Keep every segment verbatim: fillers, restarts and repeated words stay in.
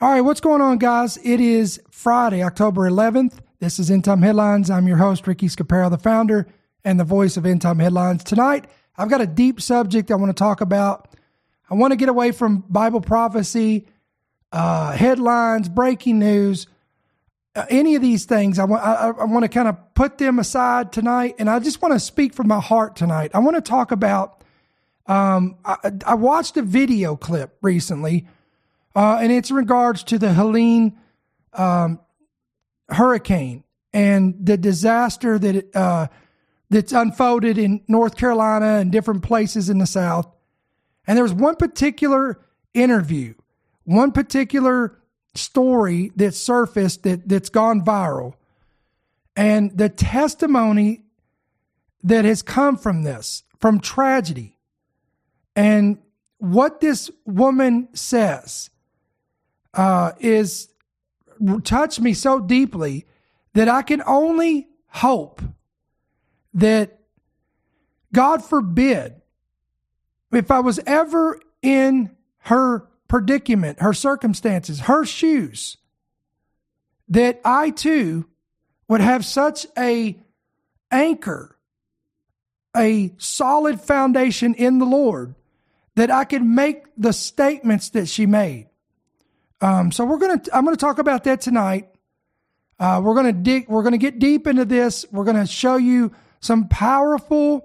All right, what's going on, guys? It is Friday, October eleventh. This is End Time Headlines. I'm your host, Ricky Scaparo, the founder and the voice of End Time Headlines. Tonight, I've got a deep subject I want to talk about. I want to get away from Bible prophecy, uh, headlines, breaking news, uh, any of these things. I want, I, I want to kind of put them aside tonight, and I just want to speak from my heart tonight. I want to talk about, um, I, I watched a video clip recently, uh, and it's in regards to the Helene um, hurricane and the disaster that it, uh, that's unfolded in North Carolina and different places in the South. And there was one particular interview, one particular story that surfaced that, that's gone viral. And the testimony that has come from this, from tragedy, and what this woman says uh, is touched me so deeply that I can only hope that, God forbid, if I was ever in her predicament, her circumstances, her shoes, that I too would have such a anchor, a solid foundation in the Lord, that I could make the statements that she made. Um, so we're gonna, I'm gonna talk about that tonight. Uh, we're gonna dig, we're gonna get deep into this. We're gonna show you some powerful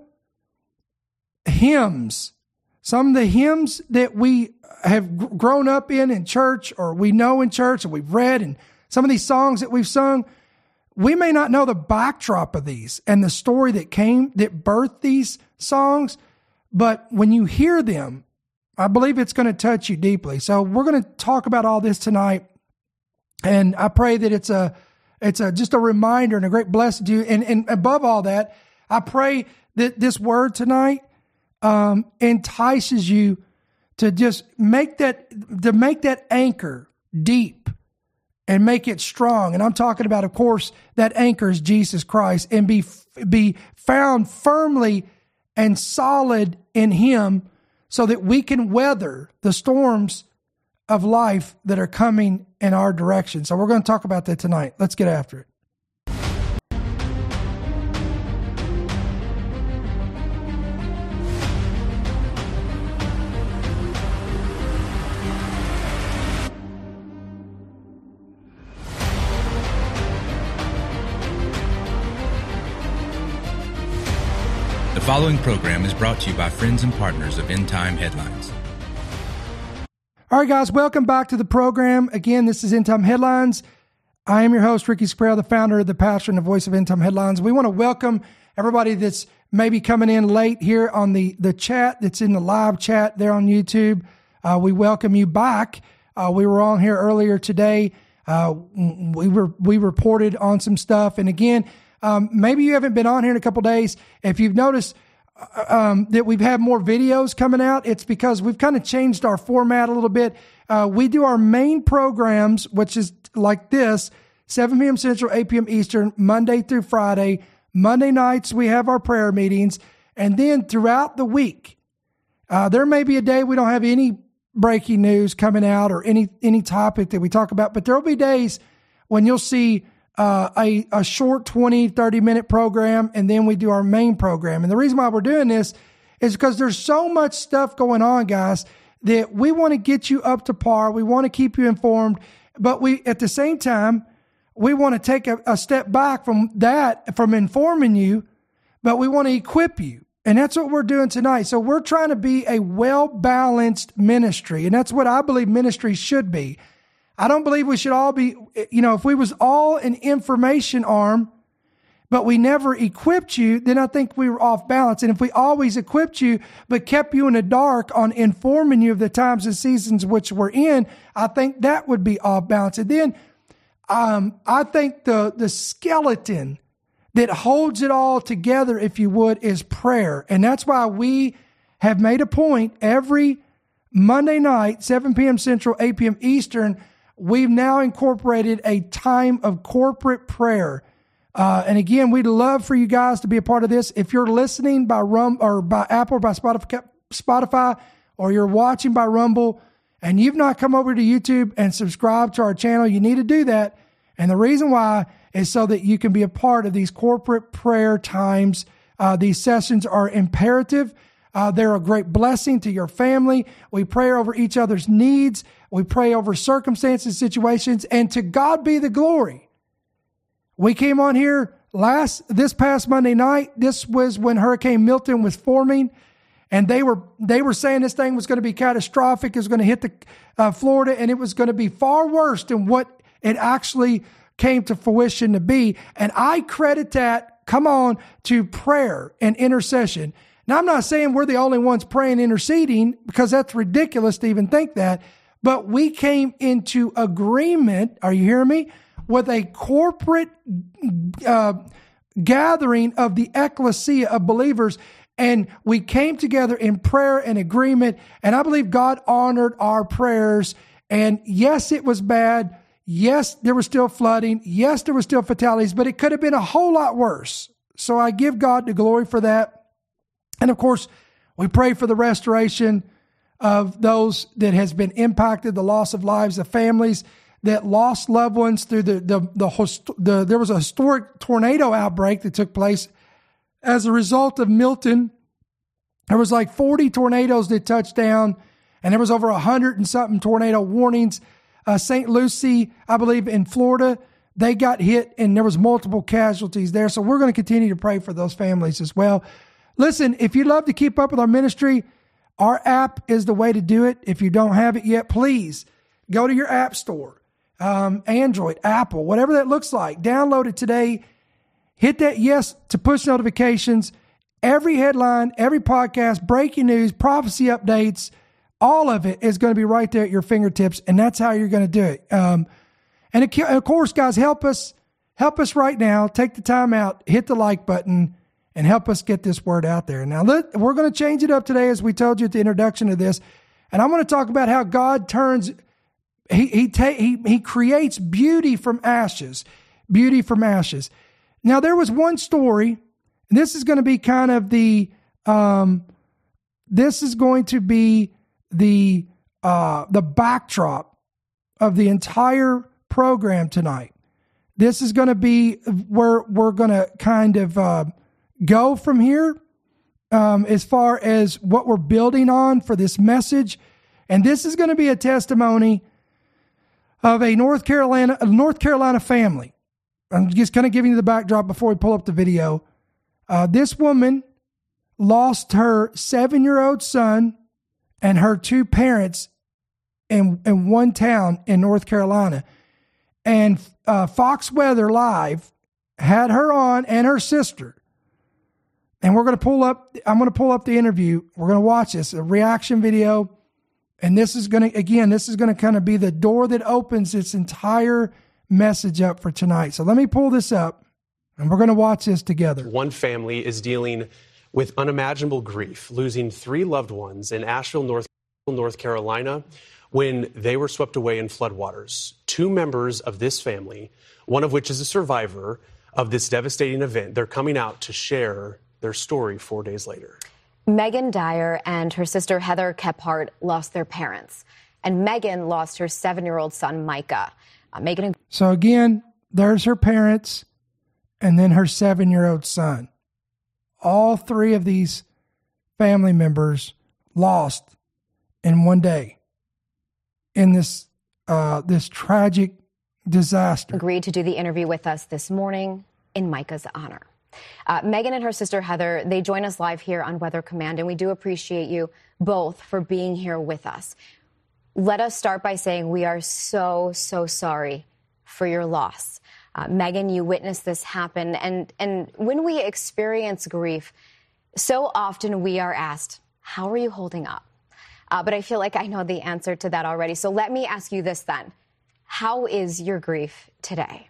hymns. Some of the hymns that we have grown up in in church, or we know in church, and we've read, and some of these songs that we've sung, we may not know the backdrop of these and the story that came, that birthed these songs, but when you hear them, I believe it's going to touch you deeply. So we're going to talk about all this tonight, and I pray that it's a, it's a just a reminder and a great blessing to you. And, and above all that, I pray that this word tonight Um, entices you to just make that, to make that anchor deep and make it strong. And I'm talking about, of course, that anchor is Jesus Christ, and be, be found firmly and solid in Him, so that we can weather the storms of life that are coming in our direction. So we're going to talk about that tonight. Let's get after it. The following program is brought to you by friends and partners of End Time Headlines. All right, guys, welcome back to the program. Again, this is End Time Headlines. I am your host, Ricky Scaparo, the founder, the pastor, and the voice of End Time Headlines. We want to welcome everybody that's maybe coming in late here on the, the chat, that's in the live chat there on YouTube. Uh, we welcome you back. Uh, we were on here earlier today. Uh, we were we reported on some stuff. And again, Um, maybe you haven't been on here in a couple days. If you've noticed um, that we've had more videos coming out, it's because we've kind of changed our format a little bit. Uh, we do our main programs, which is like this, seven p.m. Central, eight p.m. Eastern, Monday through Friday. Monday nights, we have our prayer meetings. And then throughout the week, uh, there may be a day we don't have any breaking news coming out or any, any topic that we talk about, but there'll be days when you'll see Uh, a, a short twenty, thirty minute program, and then we do our main program. And the reason why we're doing this is because there's so much stuff going on, guys, that we want to get you up to par. We want to keep you informed, but we, at the same time, we want to take a, a step back from that, from informing you, but we want to equip you. And that's what we're doing tonight. So we're trying to be a well-balanced ministry, and that's what I believe ministry should be. I don't believe we should all be, you know, if we was all an information arm, but we never equipped you, then I think we were off balance. And if we always equipped you, but kept you in the dark on informing you of the times and seasons which we're in, I think that would be off balance. And then um, I think the the skeleton that holds it all together, if you would, is prayer. And that's why we have made a point every Monday night, seven p.m. Central, eight p.m. Eastern, we've now incorporated a time of corporate prayer. Uh, and again, we'd love for you guys to be a part of this. If you're listening by Rum or by Apple or by Spotify, Spotify, or you're watching by Rumble, and you've not come over to YouTube and subscribed to our channel, you need to do that. And the reason why is so that you can be a part of these corporate prayer times. Uh, these sessions are imperative. Uh, they're a great blessing to your family. We pray over each other's needs. We pray over circumstances, situations, and to God be the glory. We came on here last, this past Monday night. This was when Hurricane Milton was forming, and they were, they were saying this thing was going to be catastrophic. It was going to hit the, uh, Florida, and it was going to be far worse than what it actually came to fruition to be. And I credit that, come on, to prayer and intercession. Now, I'm not saying we're the only ones praying, interceding, because that's ridiculous to even think that. But we came into agreement, are you hearing me, with a corporate uh, gathering of the ecclesia of believers. And we came together in prayer and agreement. And I believe God honored our prayers. And yes, it was bad. Yes, there was still flooding. Yes, there was still fatalities, but it could have been a whole lot worse. So I give God the glory for that. And of course, we pray for the restoration of those that has been impacted, the loss of lives, the families that lost loved ones through the, the, the, the, there was a historic tornado outbreak that took place as a result of Milton. There was like forty tornadoes that touched down, and there was over a hundred and something tornado warnings. Uh, Saint Lucie, I believe in Florida, they got hit and there was multiple casualties there. So we're going to continue to pray for those families as well. Listen, if you'd love to keep up with our ministry, our app is the way to do it. If you don't have it yet, please go to your app store, um, Android, Apple, whatever that looks like. Download it today. Hit that yes to push notifications. Every headline, every podcast, breaking news, prophecy updates, all of it is going to be right there at your fingertips, and that's how you're going to do it. Um, and of course, guys, help us, help us right now. Take the time out, hit the like button, and help us get this word out there. Now, let, we're going to change it up today, as we told you at the introduction of this. And I'm going to talk about how God turns, he he ta- he he creates beauty from ashes, beauty from ashes. Now, there was one story, and this is going to be kind of the, um, this is going to be the uh, the backdrop of the entire program tonight. This is going to be where we're going to kind of uh, go from here um, as far as what we're building on for this message. And this is going to be a testimony of a North Carolina, a North Carolina family. I'm just kind of giving you the backdrop before we pull up the video. Uh, this woman lost her seven-year-old son and her two parents in, in one town in North Carolina. And uh, Fox Weather Live had her on and her sister. And we're going to pull up, I'm going to pull up the interview. We're going to watch this, a reaction video. And this is going to, again, this is going to kind of be the door that opens this entire message up for tonight. So let me pull this up, and we're going to watch this together. One family is dealing with unimaginable grief, losing three loved ones in Asheville, North, North Carolina, when they were swept away in floodwaters. Two members of this family, one of which is a survivor of this devastating event, they're coming out to share their story four days later. Megan Dyer and her sister Heather Kephart lost their parents, and Megan lost her seven-year-old son, Micah. Uh, Megan and- so again, there's her parents, and then her seven-year-old son. All three of these family members lost in one day in this uh, this tragic disaster. Agreed to do the interview with us this morning in Micah's honor. Uh, Megan and her sister Heather, they join us live here on Weather Command, and we do appreciate you both for being here with us. Let us start by saying we are so, so sorry for your loss. Uh, Megan, you witnessed this happen, and, and when we experience grief, so often we are asked, how are you holding up? Uh, but I feel like I know the answer to that already. So let me ask you this then. How is your grief today?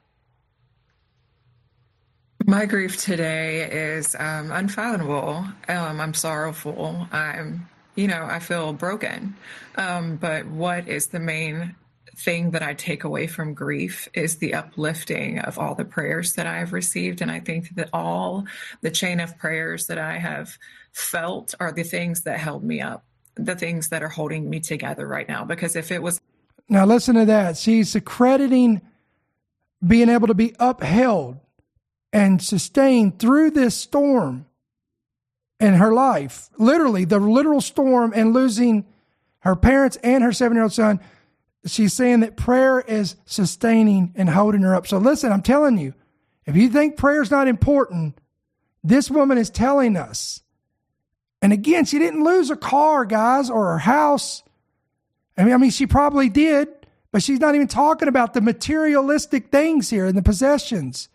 My grief today is um, unfathomable. Um, I'm sorrowful. I'm, you know, I feel broken. Um, but what is the main thing that I take away from grief is the uplifting of all the prayers that I have received. And I think that all the chain of prayers that I have felt are the things that held me up the things that are holding me together right now. Because if it was... Now listen to that. She's accrediting being able to be upheld and sustained through this storm in her life. Literally, the literal storm and losing her parents and her seven-year-old son. She's saying that prayer is sustaining and holding her up. So listen, I'm telling you, if you think prayer is not important, this woman is telling us. And again, she didn't lose her car, guys, or her house. I mean, I mean, she probably did, but she's not even talking about the materialistic things here and the possessions.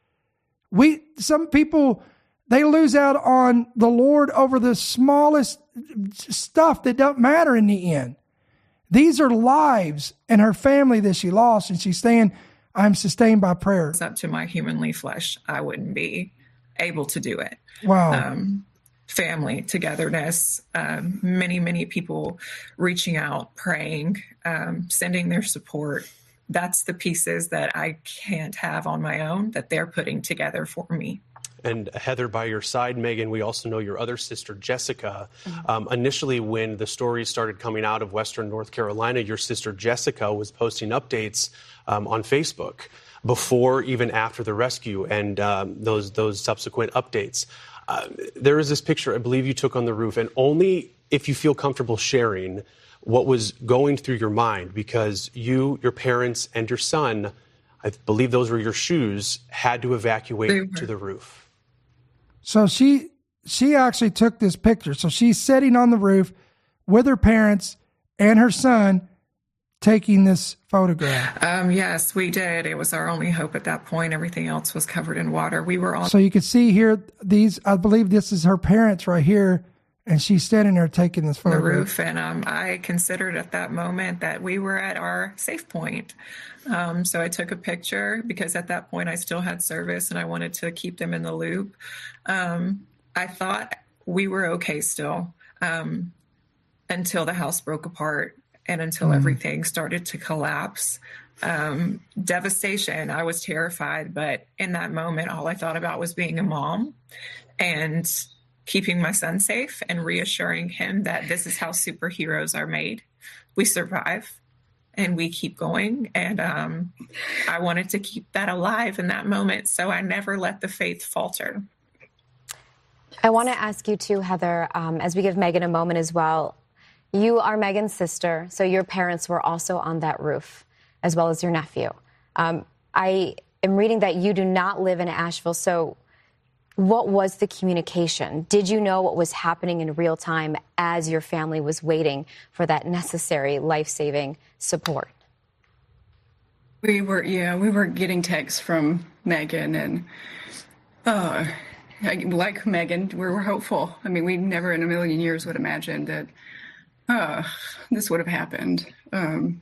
We, some people, they lose out on the Lord over the smallest stuff that don't matter in the end. These are lives and her family that she lost, and she's saying, I'm sustained by prayer. It's up to my humanly flesh, I wouldn't be able to do it. Wow. Um, family, togetherness, um, many, many people reaching out, praying, um, sending their support. That's the pieces that I can't have on my own that they're putting together for me. And Heather, by your side, Megan, we also know your other sister, Jessica. Um, initially, when the stories started coming out of Western North Carolina, your sister Jessica was posting updates um, on Facebook before, even after the rescue and um, those those subsequent updates. Uh, there is this picture I believe you took on the roof, and only if you feel comfortable sharing what was going through your mind, because you, your parents, and your son, I believe those were your shoes, had to evacuate to the roof. So she she actually took this picture. So she's sitting on the roof with her parents and her son taking this photograph. Um, yes, we did. It was our only hope at that point. Everything else was covered in water. We were on. So you can see here, these, I believe this is her parents right here, and she's standing there taking this photograph. The roof, and um, I considered at that moment that we were at our safe point. Um, so I took a picture because at that point I still had service and I wanted to keep them in the loop. Um, I thought we were okay still um, until the house broke apart and until mm. everything started to collapse. Um, devastation. I was terrified, but in that moment, all I thought about was being a mom and keeping my son safe and reassuring him that this is how superheroes are made. We survive. And we keep going. And um, I wanted to keep that alive in that moment. So I never let the faith falter. I want to ask you too, Heather, um, as we give Megan a moment as well. You are Megan's sister. So your parents were also on that roof, as well as your nephew. Um, I am reading that you do not live in Asheville. So what was the communication? Did you know what was happening in real time as your family was waiting for that necessary life-saving support? We were, yeah, we were getting texts from Megan, and uh, like Megan, we were hopeful. I mean, we never in a million years would imagine that uh, this would have happened. Um,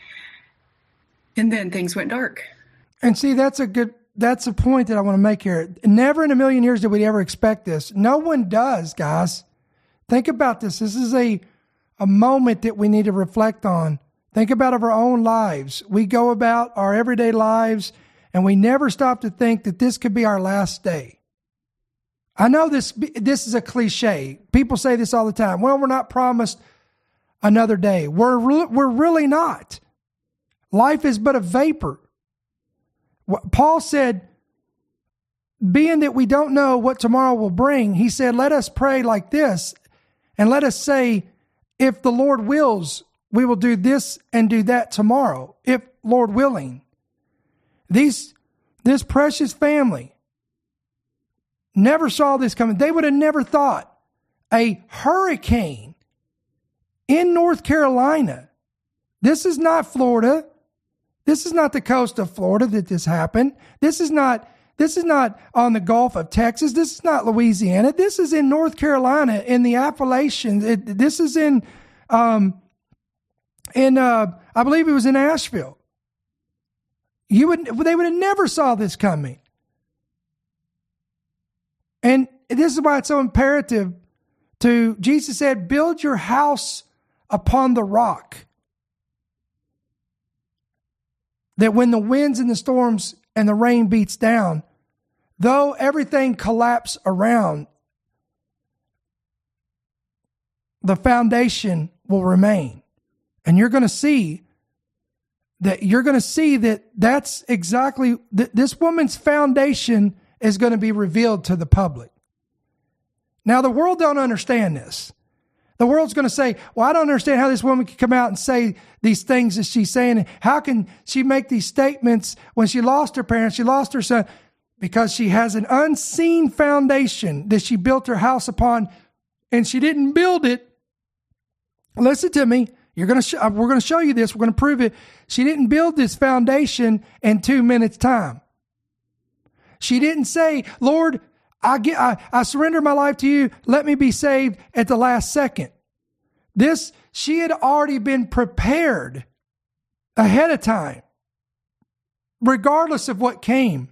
and then things went dark. And see, that's a good... That's a point that I want to make here. Never in a million years did we ever expect this. No one does, guys. Think about this. This is a, a moment that we need to reflect on. Think about our own lives. We go about our everyday lives, and we never stop to think that this could be our last day. I know this, this is a cliche. People say this all the time. Well, we're not promised another day. We're, re- we're really not. Life is but a vapor. Paul said, being that we don't know what tomorrow will bring, he said, let us pray like this, and let us say, if the Lord wills, we will do this and do that tomorrow, if Lord willing. These, this precious family never saw this coming. They would have never thought a hurricane in North Carolina. This is not Florida. This is not the coast of Florida that this happened. This is not this is not on the Gulf of Texas. This is not Louisiana. This is in North Carolina, in the Appalachians. It, this is in, um, in uh, I believe it was in Asheville. You would they would have never saw this coming. And this is why it's so imperative to, Jesus said, build your house upon the rock. That when the winds and the storms and the rain beats down, though everything collapse around, the foundation will remain. And you're going to see that you're going to see that that's exactly that this woman's foundation is going to be revealed to the public. Now, the world don't understand this. The world's going to say, well, I don't understand how this woman can come out and say these things that she's saying. How can she make these statements when she lost her parents, she lost her son? Because she has an unseen foundation that she built her house upon, and she didn't build it. Listen to me. You're going to sh- we're going to show you this. We're going to prove it. She didn't build this foundation in two minutes time. She didn't say, Lord, I get, I, I surrender my life to you. Let me be saved at the last second. This, she had already been prepared ahead of time, regardless of what came.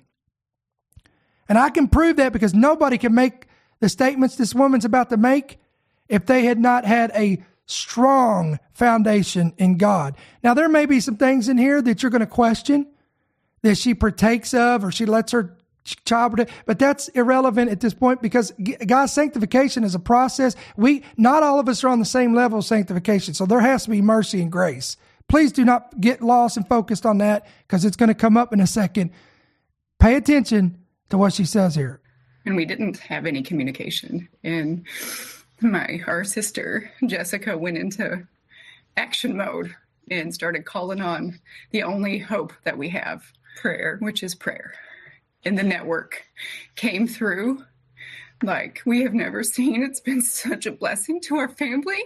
And I can prove that because nobody can make the statements this woman's about to make if they had not had a strong foundation in God. Now, there may be some things in here that you're going to question that she partakes of or she lets her child, but that's irrelevant at this point because God's sanctification is a process. We, not all of us are on the same level of sanctification. So there has to be mercy and grace. Please do not get lost and focused on that because it's going to come up in a second. Pay attention to what she says here. And we didn't have any communication. And my, our sister, Jessica, went into action mode and started calling on the only hope that we have, prayer, which is prayer. And the network came through like we have never seen. It's been such a blessing to our family.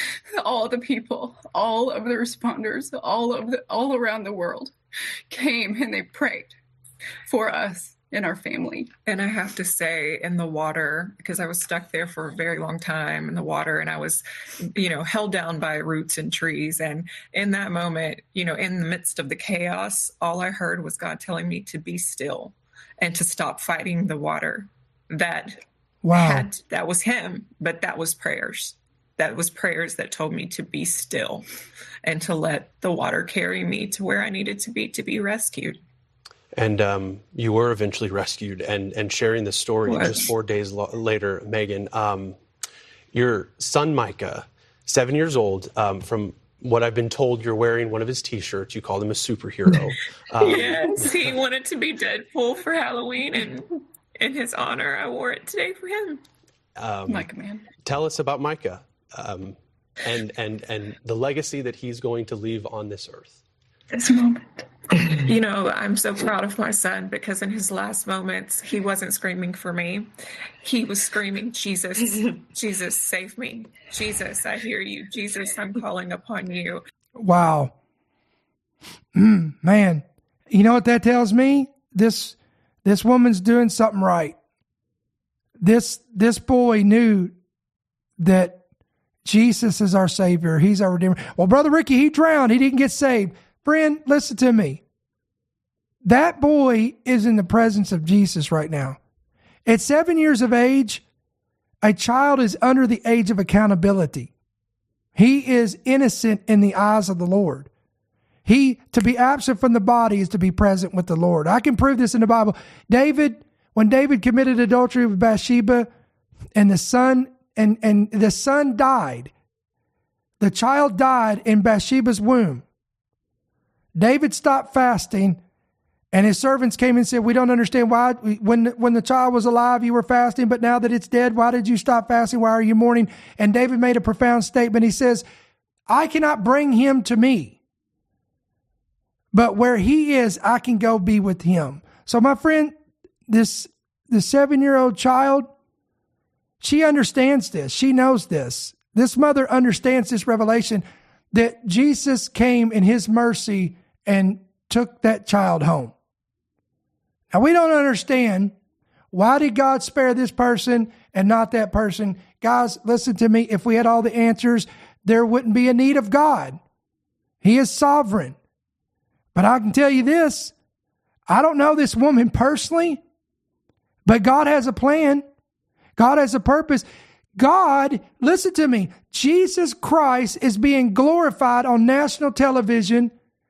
All the people, all of the responders, all of the, all around the world came and they prayed for us and our family. And I have to say, in the water, because I was stuck there for a very long time in the water, and I was, you know, held down by roots and trees. And in that moment, you know, in the midst of the chaos, all I heard was God telling me to be still and to stop fighting the water. That wow. had, that was him, but that was prayers. That was prayers that told me to be still and to let the water carry me to where I needed to be to be rescued. And um, you were eventually rescued, and, and sharing the story What? just four days lo- later, Megan, um, your son Micah, seven years old, um, from what I've been told, you're wearing one of his T-shirts. You called him a superhero. Um, yes, he wanted to be Deadpool for Halloween, and in his honor, I wore it today for him. Um, Micah, man. Tell us about Micah um, and, and, and the legacy that he's going to leave on this earth. This moment. You know, I'm so proud of my son because in his last moments, he wasn't screaming for me. He was screaming, Jesus, Jesus, save me. Jesus, I hear you. Jesus, I'm calling upon you. Wow. Mm, man, you know what that tells me? This, this woman's doing something right. This, this boy knew that Jesus is our Savior. He's our Redeemer. Well, Brother Ricky, he drowned. He didn't get saved. Friend, listen to me. That boy is in the presence of Jesus right now. At seven years of age, a child is under the age of accountability. He is innocent in the eyes of the Lord. He, to be absent from the body is to be present with the Lord. I can prove this in the Bible. David, when David committed adultery with Bathsheba and the son, and, and the son died, the child died in Bathsheba's womb. David stopped fasting, and his servants came and said, we don't understand why, when, when the child was alive, you were fasting, but now that it's dead, why did you stop fasting? Why are you mourning? And David made a profound statement. He says, I cannot bring him to me, but where he is, I can go be with him. So my friend, this, the seven-year-old child, she understands this. She knows this. This mother understands this revelation that Jesus came in his mercy and took that child home. Now, we don't understand why did God spare this person and not that person. Guys, listen to me. If we had all the answers, there wouldn't be a need of God. He is sovereign. But I can tell you this, I don't know this woman personally, but God has a plan. God has a purpose. God, listen to me, Jesus Christ is being glorified on national television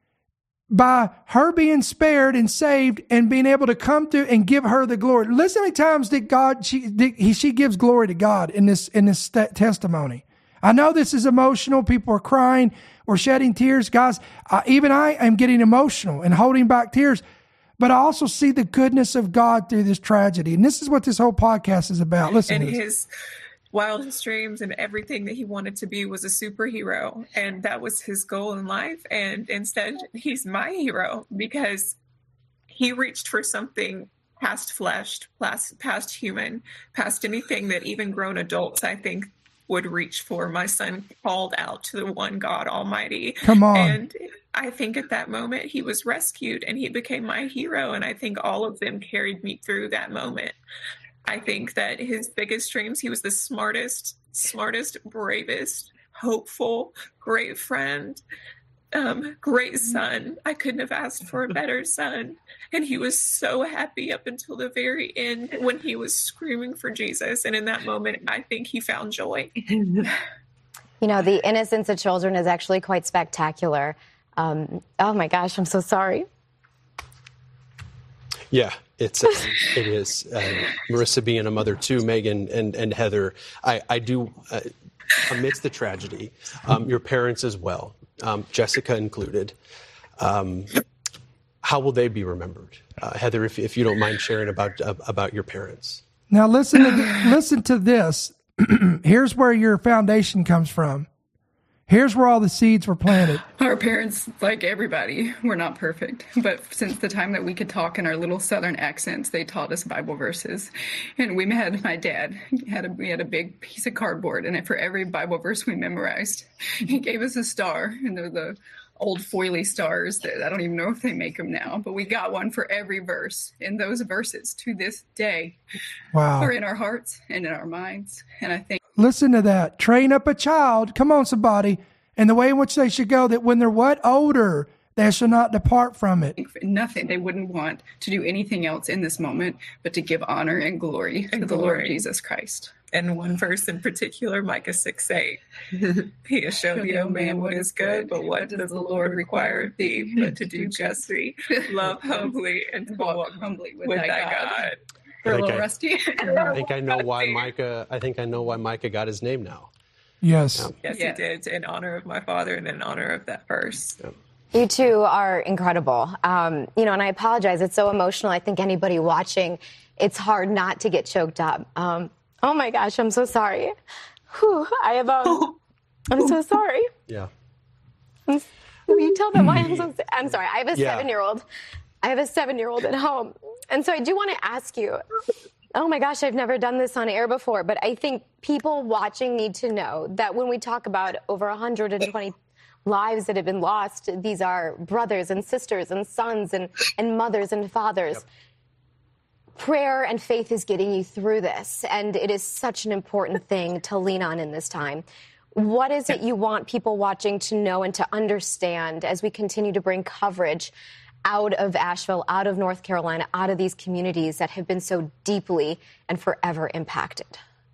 by her being spared and saved and being able to come through and give her the glory. Listen how many times that God, she, that he, she gives glory to God in this, in this st- testimony. I know this is emotional. People are crying or shedding tears. Guys, uh, even I am getting emotional and holding back tears. But I also see the goodness of God through this tragedy. And this is what this whole podcast is about. Listen and to this. His wildest dreams and everything that he wanted to be was a superhero. And that was his goal in life. And instead, he's my hero because he reached for something past flesh, past, past human, past anything that even grown adults, I think, would reach for. My son called out to the one God Almighty. Come on. And I think at that moment he was rescued and he became my hero. And I think all of them carried me through that moment. I think that his biggest dreams, he was the smartest, smartest, bravest, hopeful, great friend, um, great son. I couldn't have asked for a better son. And he was so happy up until the very end when he was screaming for Jesus. And in that moment, I think he found joy. You know, the innocence of children is actually quite spectacular. Um, oh my gosh, I'm so sorry. Yeah, it's uh, it is. Uh, Marissa being a mother too, Megan and, and Heather, I, I do, uh, amidst the tragedy, um, your parents as well, um, Jessica included, um, how will they be remembered? Uh, Heather, if, if you don't mind sharing about uh, about your parents. Now listen to, listen to this. Here's where your foundation comes from. Here's where all the seeds were planted. Our parents, like everybody, were not perfect. But since the time that we could talk in our little Southern accents, they taught us Bible verses. And we had, my dad had a, we had a big piece of cardboard. And for every Bible verse we memorized, he gave us a star. And they're the old foily stars that I don't even know if they make them now. But we got one for every verse. And those verses to this day Wow. are in our hearts and in our minds. And I think, Listen to that. Train up a child. Come on, somebody. And the way in which they should go, that when they're what? Older, they shall not depart from it. nothing, they wouldn't want to do anything else in this moment but to give honor and glory And to the glory. Lord Jesus Christ. And one verse in particular, Micah six eight, he has shown thee, O man, what is good, but what does the Lord require of thee, but to do justly, love humbly, and to walk humbly with, with thy, thy God. God. We're a I think little I- rusty. I think I know why Micah. I think I know why Micah got his name now. Yes. Yes, Yeah. he did, in honor of my father and in honor of that verse. You two are incredible. Um, you know, and I apologize. It's so emotional. I think anybody watching, it's hard not to get choked up. Um, oh my gosh, I'm so sorry. Whew, I have, um, I'm so sorry. Yeah. Will you tell them why I'm so, I'm sorry. I have a Yeah. seven-year-old. I have a seven-year-old at home. And so I do want to ask you, oh my gosh, I've never done this on air before, but I think people watching need to know that when we talk about over one hundred twenty lives that have been lost, these are brothers and sisters and sons and, and mothers and fathers. Yep. Prayer and faith is getting you through this, and it is such an important thing to lean on in this time. What is it you want people watching to know and to understand as we continue to bring coverage out of Asheville, out of North Carolina, out of these communities that have been so deeply and forever impacted?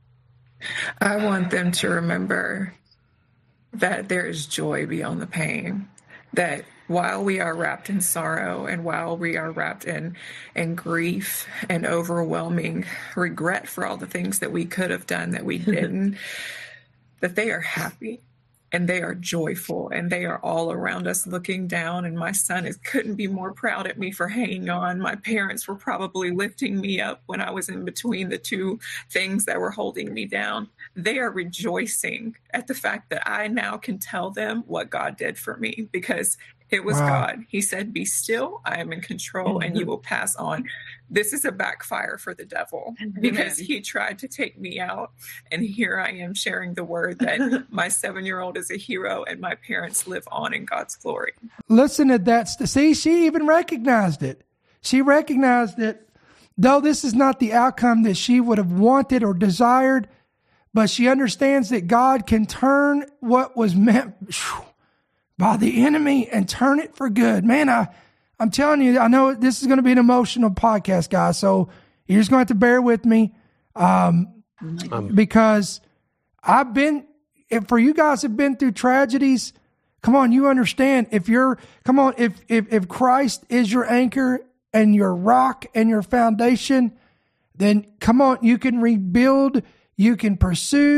I want them to remember that there is joy beyond the pain, that while we are wrapped in sorrow and while we are wrapped in, in grief and overwhelming regret for all the things that we could have done that we didn't, that they are happy and they are joyful and they are all around us looking down. And my son is, couldn't be more proud at me for hanging on. My parents were probably lifting me up when I was in between the two things that were holding me down. They are rejoicing at the fact that I now can tell them what God did for me, because it was Wow. God. He said, be still, I am in control, and you will pass on. This is a backfire for the devil, because he tried to take me out. And here I am sharing the word that my seven-year-old is a hero and my parents live on in God's glory. Listen to that. See, she even recognized it. She recognized that though this is not the outcome that she would have wanted or desired, but she understands that God can turn what was meant by the enemy and turn it for good. Man, I, I'm telling you, I know this is going to be an emotional podcast, guys, so you're just going to have to bear with me um, um, because I've been, if for you guys have been through tragedies, come on, you understand. If you're, come on, if, if, if Christ is your anchor and your rock and your foundation, then come on, you can rebuild, you can pursue,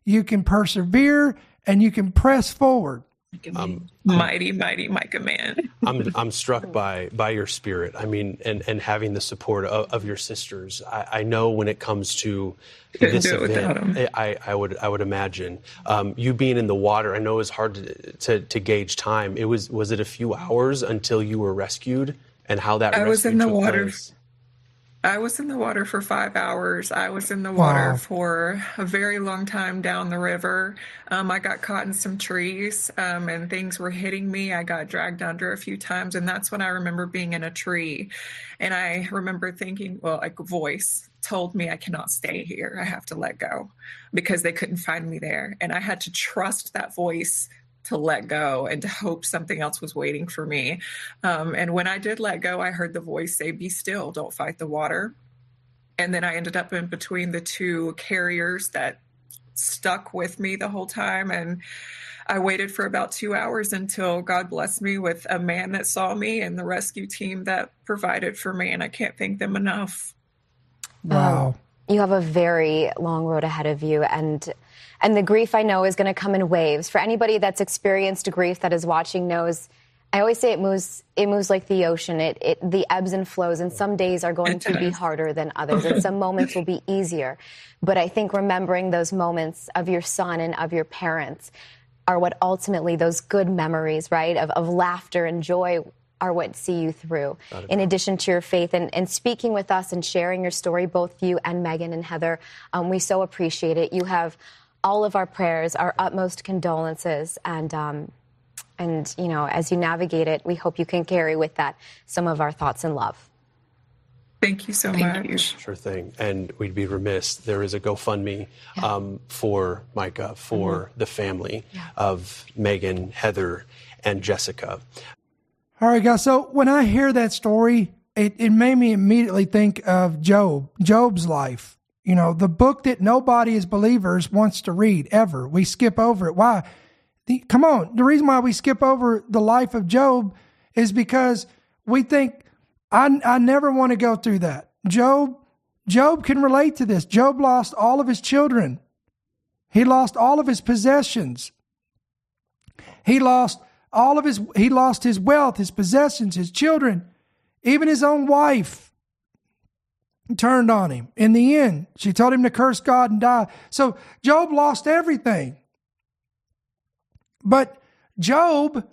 you can persevere, and you can press forward. Um, mighty, mighty Micah man. I'm I'm struck by by your spirit. I mean, and, and having the support of, of your sisters. I, I know when it comes to Couldn't this do it without event, them. I, I would I would imagine um, you being in the water. I know it's hard to, to to gauge time. It was was it a few hours until you were rescued, and how that I was rescue in the took water. place? I was in the water for five hours. I was in the water Wow. for a very long time down the river. Um, I got caught in some trees um, and things were hitting me. I got dragged under a few times. And that's when I remember being in a tree. And I remember thinking, well, like a voice told me I cannot stay here. I have to let go because they couldn't find me there. And I had to trust that voice to let go and to hope something else was waiting for me. Um, and when I did let go, I heard the voice say, be still, don't fight the water. And then I ended up in between the two carriers that stuck with me the whole time. And I waited for about two hours until God blessed me with a man that saw me and the rescue team that provided for me. And I can't thank them enough. Wow. You have a very long road ahead of you, and and the grief, I know, is going to come in waves. For anybody that's experienced grief that is watching knows, I always say it moves it moves like the ocean. It, it the ebbs and flows, and some days are going It to be does. harder than others, and some moments will be easier. But I think remembering those moments of your son and of your parents are what ultimately, those good memories, right, of, of laughter and joy are what see you through, in addition to your faith. And, and speaking with us and sharing your story, both you and Megan and Heather, um, we so appreciate it. You have all of our prayers, our utmost condolences, and, um, and you know, as you navigate it, we hope you can carry with that some of our thoughts and love. Thank you so Thank you. much. Sure thing. And we'd be remiss. There is a GoFundMe um, for Micah, for Mm-hmm. the family of Megan, Heather, and Jessica. All right, guys. So when I hear that story, it, it made me immediately think of Job, Job's life. You know, the book that nobody as believers wants to read ever. We skip over it. Why? The, come on. The reason why we skip over the life of Job is because we think, I, I never want to go through that. Job, Job can relate to this. Job lost all of his children. He lost all of his possessions. He lost all of his, he lost his wealth, his possessions, his children, even his own wife turned on him. In the end, she told him to curse God and die. So Job lost everything. But Job,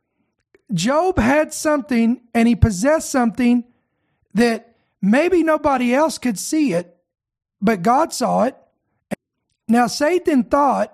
Job had something, and he possessed something that maybe nobody else could see it, but God saw it. Now Satan thought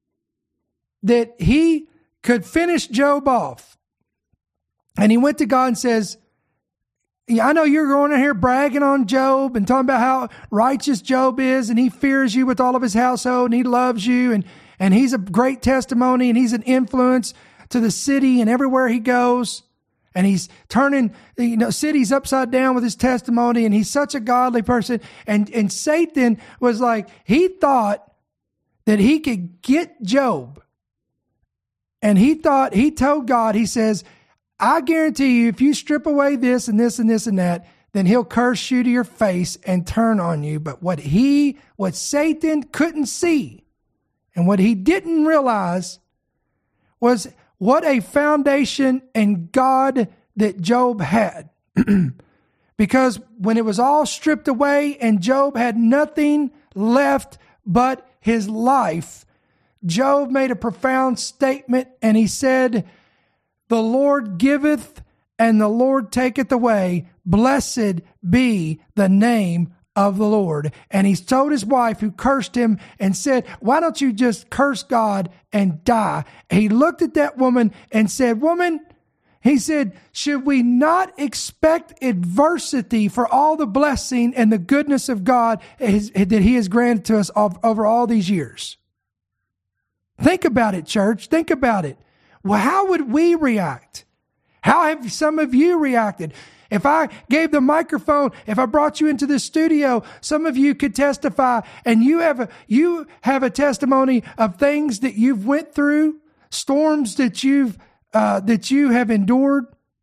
that he could finish Job off. And he went to God and says, yeah, I know you're going in here bragging on Job and talking about how righteous Job is, and he fears you with all of his household, and he loves you, and, and he's a great testimony, and he's an influence to the city and everywhere he goes. And he's turning, you know, cities upside down with his testimony, and he's such a godly person. And, and Satan was like, he thought that he could get Job. And he thought, he told God, he says, I guarantee you, if you strip away this and this and this and that, then he'll curse you to your face and turn on you. But what he, what Satan couldn't see, and what he didn't realize, was what a foundation in God that Job had. Because when it was all stripped away and Job had nothing left but his life, Job made a profound statement, and he said, the Lord giveth and the Lord taketh away. Blessed be the name of the Lord. And he told his wife, who cursed him, and said, why don't you just curse God and die? And he looked at that woman and said, woman, he said, should we not expect adversity for all the blessing and the goodness of God that he has granted to us over all these years? Think about it, church. Think about it. Well, how would we react? How have some of you reacted? If I gave the microphone, if I brought you into the studio, some of you could testify, and you have a, you have a testimony of things that you've went through, storms that you've, uh, that you have endured.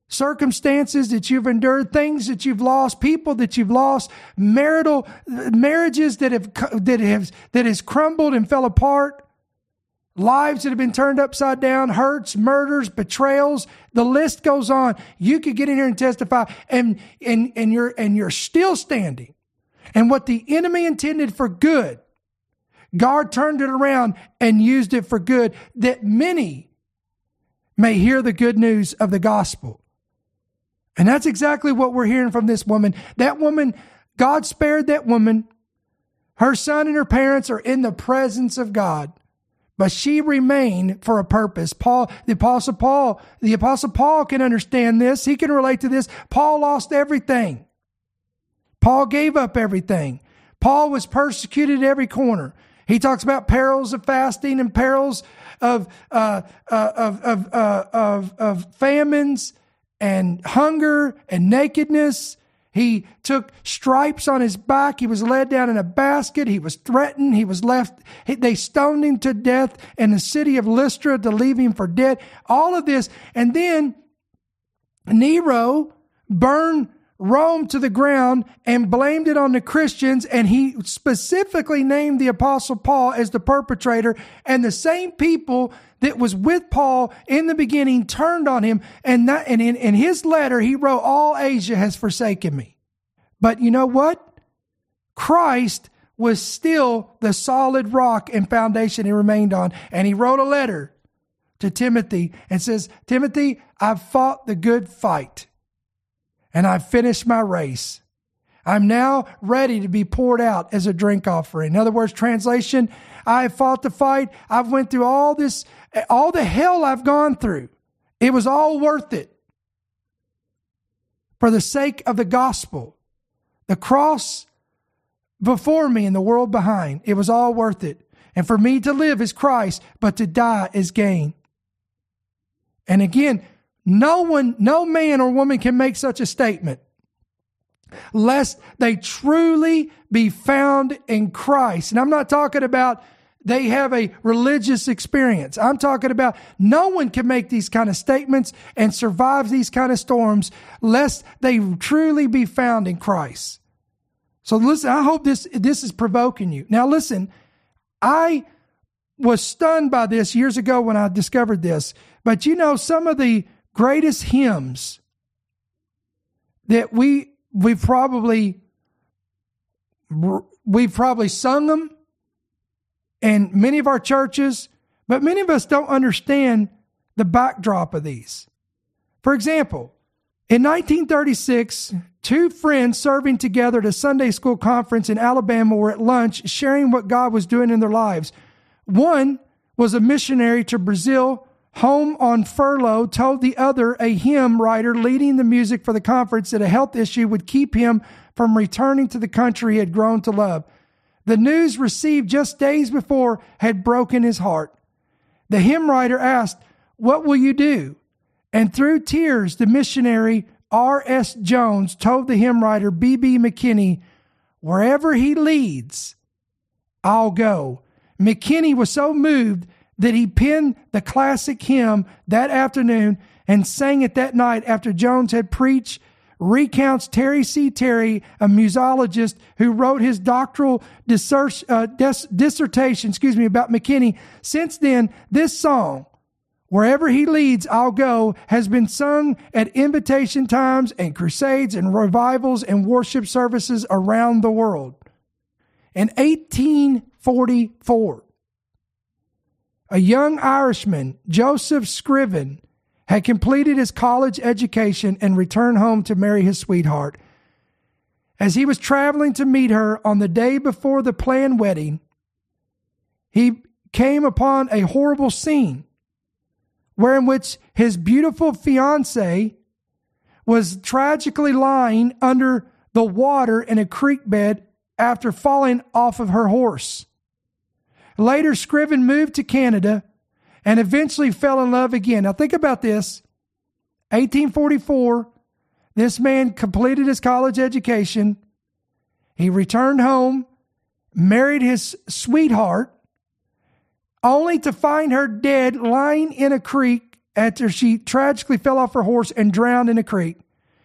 circumstances that you've endured, things that you've lost, people that you've lost, marital marriages that have that have that has crumbled and fell apart, lives that have been turned upside down, hurts, murders, betrayals. The list goes on. You could get in here and testify, and and and you're and you're still standing. And what the enemy intended for good, God turned it around and used it for good, that many may hear the good news of the gospel. And that's exactly what we're hearing from this woman. That woman, God spared that woman. Her son and her parents are in the presence of God, but she remained for a purpose. Paul, the apostle Paul, the apostle Paul can understand this. He can relate to this. Paul lost everything. Paul gave up everything. Paul was persecuted at every corner. He talks about perils of fasting and perils of uh, uh, of of, uh, of of famines and hunger and nakedness. He took stripes on his back. He was led down in a basket. He was threatened. He was left. They stoned him to death in the city of Lystra to leave him for dead. All of this, and then Nero burned Rome to the ground and blamed it on the Christians, and he specifically named the apostle Paul as the perpetrator, and the same people that was with Paul in the beginning turned on him, and that, and in, in his letter he wrote, all Asia has forsaken me. But you know what? Christ was still the solid rock and foundation he remained on, and he wrote a letter to Timothy and says, Timothy, I've fought the good fight. And I've finished my race. I'm now ready to be poured out as a drink offering. In other words, translation, I have fought the fight. I've went through all this, all the hell I've gone through. It was all worth it for the sake of the gospel. The cross before me and the world behind. It was all worth it. And for me to live is Christ, but to die is gain. And again, No one, no man or woman can make such a statement lest they truly be found in Christ. And I'm not talking about they have a religious experience. I'm talking about no one can make these kind of statements and survive these kind of storms lest they truly be found in Christ. So listen, I hope this, this is provoking you. Now listen, I was stunned by this years ago when I discovered this, but you know, some of the greatest hymns that we we've probably we've probably sung them in many of our churches, but many of us don't understand the backdrop of these. For example, in nineteen thirty-six, two friends serving together at a Sunday school conference in Alabama were at lunch sharing what God was doing in their lives. One was a missionary to Brazil, home on furlough, told the other, a hymn writer leading the music for the conference, that a health issue would keep him from returning to the country he had grown to love. The news received just days before had broken his heart. The hymn writer asked, "What will you do?" And through tears, the missionary R S Jones told the hymn writer B B McKinney, "Wherever he leads, I'll go." McKinney was so moved that he penned the classic hymn that afternoon and sang it that night after Jones had preached, recounts Terry C. Terry, a musologist who wrote his doctoral dissert, uh, dis- dissertation excuse me, about McKinney. Since then, this song, "Wherever he leads, I'll go," has been sung at invitation times and crusades and revivals and worship services around the world. In eighteen forty-four, a young Irishman, Joseph Scriven, had completed his college education and returned home to marry his sweetheart. As he was traveling to meet her on the day before the planned wedding, he came upon a horrible scene wherein which his beautiful fiancée was tragically lying under the water in a creek bed after falling off of her horse. Later, Scriven moved to Canada and eventually fell in love again. Now think about this. eighteen forty-four, this man completed his college education. He returned home, married his sweetheart, only to find her dead lying in a creek after she tragically fell off her horse and drowned in a creek.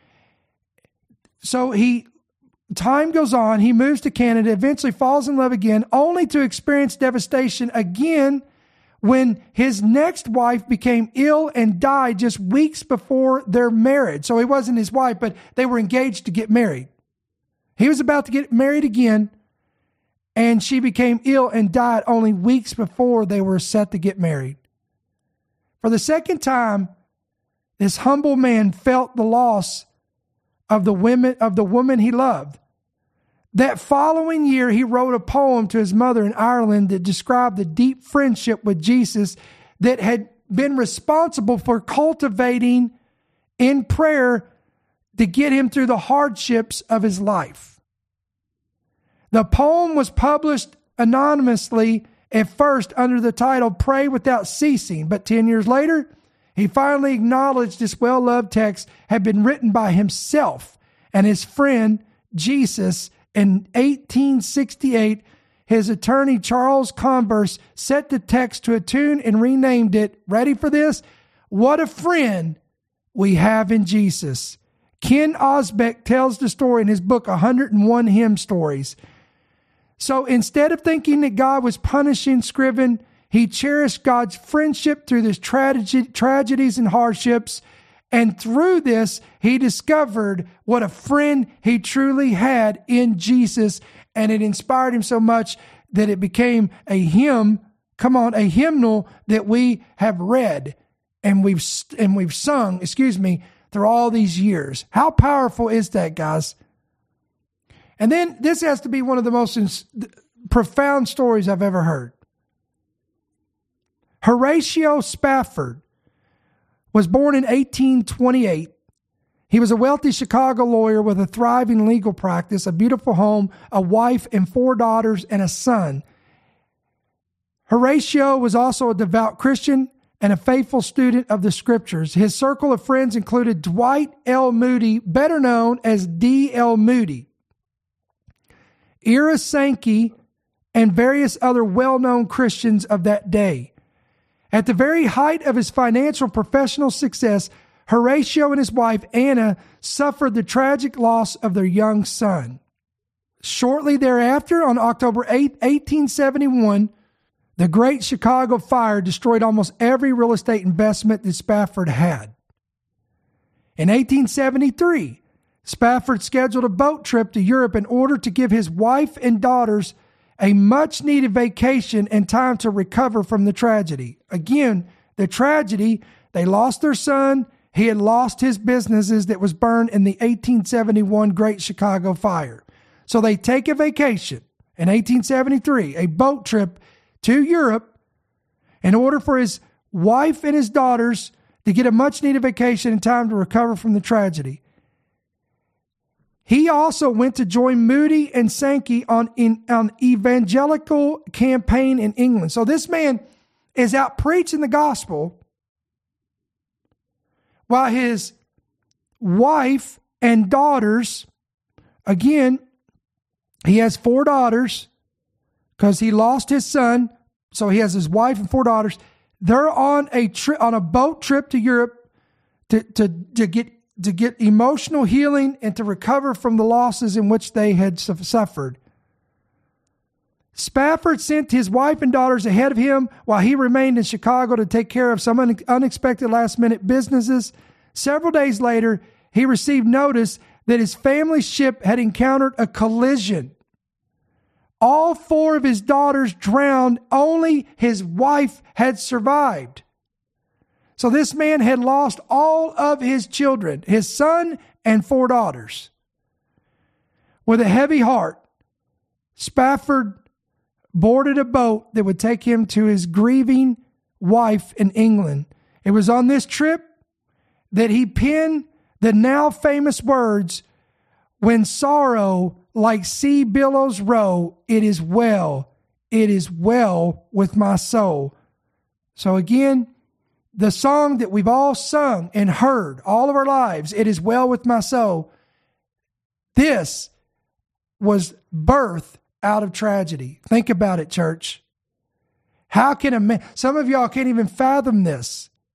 So he, time goes on, he moves to Canada, eventually falls in love again, only to experience devastation again when his next wife became ill and died just weeks before their marriage. So he wasn't his wife, but they were engaged to get married. He was about to get married again, and she became ill and died only weeks before they were set to get married. For the second time, this humble man felt the loss of the women of the woman he loved. That following year, he wrote a poem to his mother in Ireland that described the deep friendship with Jesus that had been responsible for cultivating in prayer to get him through the hardships of his life. The poem was published anonymously at first under the title Pray Without Ceasing, but ten years later, he finally acknowledged this well-loved text had been written by himself and his friend Jesus. In eighteen sixty-eight, his attorney Charles Converse set the text to a tune and renamed it, ready for this? What a Friend We Have in Jesus. Ken Osbeck tells the story in his book, one hundred and one Hymn Stories. So instead of thinking that God was punishing Scriven, he cherished God's friendship through this tragedy, tragedies and hardships. And through this, he discovered what a friend he truly had in Jesus. And it inspired him so much that it became a hymn, come on, a hymnal that we have read and we've, and we've sung, excuse me, through all these years. How powerful is that, guys? And then this has to be one of the most ins- profound stories I've ever heard. Horatio Spafford was born in eighteen twenty-eight. He was a wealthy Chicago lawyer with a thriving legal practice, a beautiful home, a wife, and four daughters and a son. Horatio was also a devout Christian and a faithful student of the Scriptures. His circle of friends included Dwight L. Moody, better known as D L. Moody, Ira Sankey, and various other well-known Christians of that day. At the very height of his financial and professional success, Horatio and his wife, Anna, suffered the tragic loss of their young son. Shortly thereafter, on October eighth, eighteen seventy-one, the Great Chicago Fire destroyed almost every real estate investment that Spafford had. In eighteen seventy-three, Spafford scheduled a boat trip to Europe in order to give his wife and daughters a much-needed vacation and time to recover from the tragedy. Again, the tragedy, they lost their son. He had lost his businesses that was burned in the eighteen seventy-one Great Chicago Fire. So they take a vacation in eighteen seventy-three, a boat trip to Europe, in order for his wife and his daughters to get a much-needed vacation and time to recover from the tragedy. He also went to join Moody and Sankey on an on evangelical campaign in England. So this man is out preaching the gospel while his wife and daughters, again, he has four daughters because he lost his son. So he has his wife and four daughters. They're on a trip, on a boat trip to Europe to, to, to get to get emotional healing and to recover from the losses in which they had suffered. Spafford sent his wife and daughters ahead of him while he remained in Chicago to take care of some un- unexpected last-minute businesses. Several days later, he received notice that his family ship had encountered a collision. All four of his daughters drowned. Only his wife had survived. So this man had lost all of his children, his son and four daughters. With a heavy heart, Spafford boarded a boat that would take him to his grieving wife in England. It was on this trip that he penned the now famous words, "When sorrow like sea billows roll, it is well, it is well with my soul." So again, the song that we've all sung and heard all of our lives, "It is well with my soul," this was birthed out of tragedy. Think about it, church. How can a man, some of y'all can't even fathom this.